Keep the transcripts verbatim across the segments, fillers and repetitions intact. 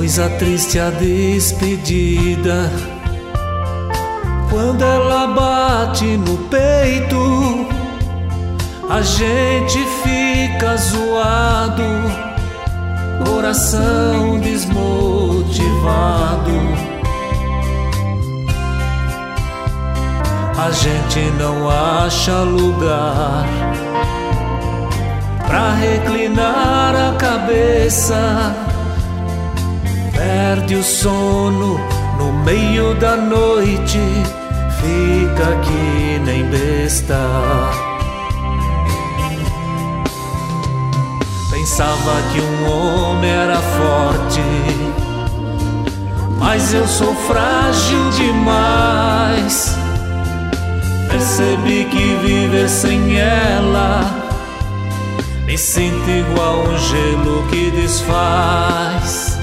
Coisa triste a despedida, quando ela bate no peito, a gente fica zoado, coração desmotivado. A gente não acha lugar pra reclinar a cabeça, perde o sono no meio da noite, fica que nem besta. Pensava que um homem era forte, mas eu sou frágil demais. Percebi que viver sem ela me sinto igual um gelo que desfaz.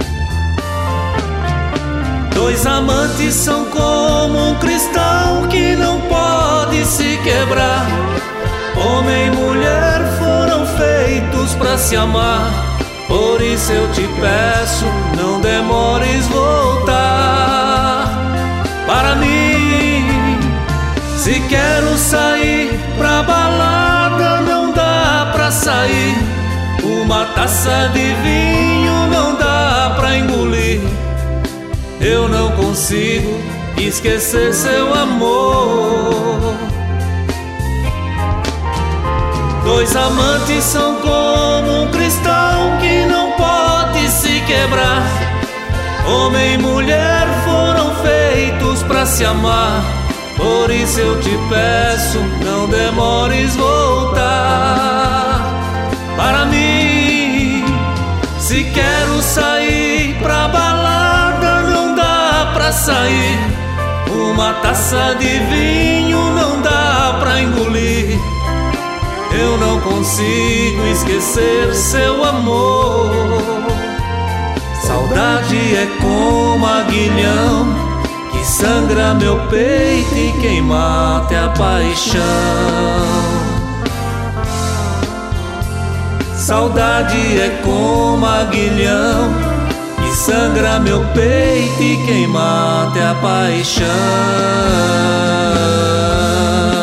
Dois amantes são como um cristal que não pode se quebrar. Homem e mulher foram feitos pra se amar. Por isso eu te peço, não demores voltar para mim. Se quero sair pra balada, não dá pra sair. Uma taça de vinho não dá pra engolir. Eu não consigo esquecer seu amor. Dois amantes são como um cristal que não pode se quebrar. Homem e mulher foram feitos pra se amar. Por isso eu te peço, não demores voltar para mim. Se quero sair pra balada, não dá pra sair. Uma taça de vinho não dá pra engolir. Eu não consigo esquecer seu amor. Saudade é como aguilhão que sangra meu peito e queima até a paixão. Saudade é como aguilhão que sangra meu peito e queima até a paixão.